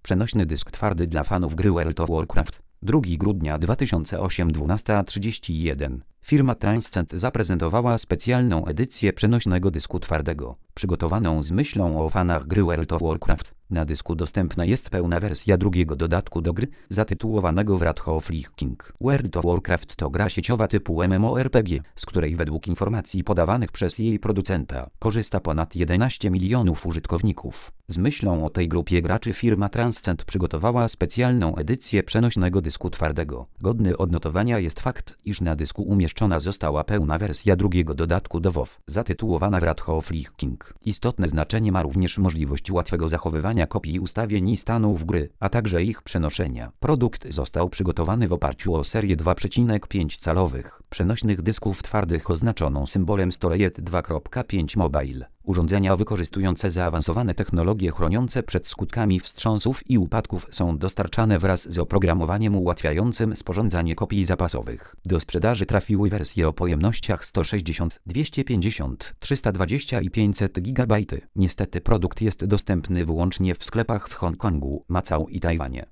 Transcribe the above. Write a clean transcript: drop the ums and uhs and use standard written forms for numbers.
Przenośny dysk twardy dla fanów gry World of Warcraft. 2 grudnia 2008 12:31. Firma Transcend zaprezentowała specjalną edycję przenośnego dysku twardego, przygotowaną z myślą o fanach gry World of Warcraft. Na dysku dostępna jest pełna wersja drugiego dodatku do gry, zatytułowanego Wrath of Lich King. World of Warcraft to gra sieciowa typu MMORPG, z której według informacji podawanych przez jej producenta korzysta ponad 11 milionów użytkowników. Z myślą o tej grupie graczy firma Transcend przygotowała specjalną edycję przenośnego dysku twardego. Godny odnotowania jest fakt, iż na dysku umieszczona została pełna wersja drugiego dodatku do WoW, zatytułowana Wrath of Lich King. Istotne znaczenie ma również możliwość łatwego zachowywania kopii ustawień i stanów gry, a także ich przenoszenia. Produkt został przygotowany w oparciu o serię 2,5 calowych przenośnych dysków twardych oznaczoną symbolem Storage 2.5 Mobile. Urządzenia wykorzystujące zaawansowane technologie chroniące przed skutkami wstrząsów i upadków są dostarczane wraz z oprogramowaniem ułatwiającym sporządzanie kopii zapasowych. Do sprzedaży trafiły wersje o pojemnościach 160, 250, 320 i 500 GB. Niestety produkt jest dostępny wyłącznie w sklepach w Hongkongu, Macau i Tajwanie.